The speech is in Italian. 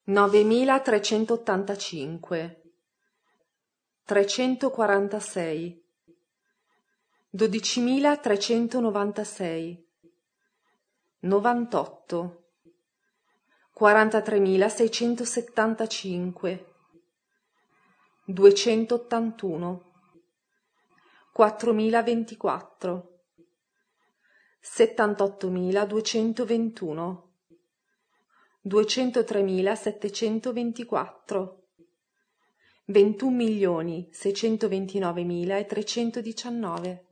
9.385, 346, 12.396, 98, 43.675, 281, 4.024, 78.221, 203.724, 21.629.319.